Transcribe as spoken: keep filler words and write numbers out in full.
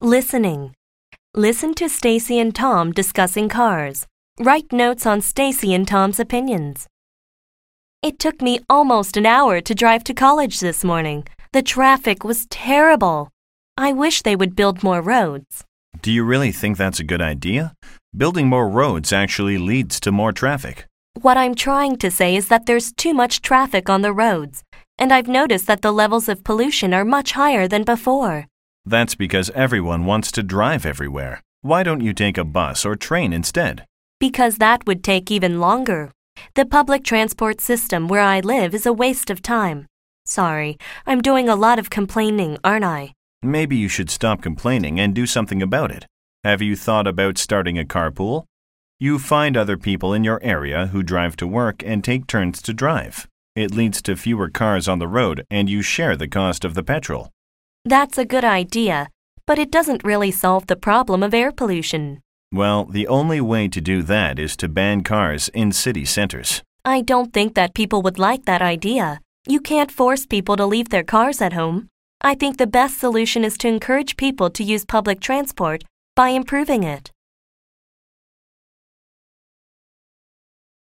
Listening. Listen to Stacy and Tom discussing cars. Write notes on Stacy and Tom's opinions. It took me almost an hour to drive to college this morning. The traffic was terrible. I wish they would build more roads. Do you really think that's a good idea? Building more roads actually leads to more traffic. What I'm trying to say is that there's too much traffic on the roads, and I've noticed that the levels of pollution are much higher than before. That's because everyone wants to drive everywhere. Why don't you take a bus or train instead? Because that would take even longer. The public transport system where I live is a waste of time. Sorry, I'm doing a lot of complaining, aren't I? Maybe you should stop complaining and do something about it. Have you thought about starting a carpool? You find other people in your area who drive to work and take turns to drive. It leads to fewer cars on the road and you share the cost of the petrol. That's a good idea, but it doesn't really solve the problem of air pollution. Well, the only way to do that is to ban cars in city centers. I don't think that people would like that idea. You can't force people to leave their cars at home. I think the best solution is to encourage people to use public transport by improving it.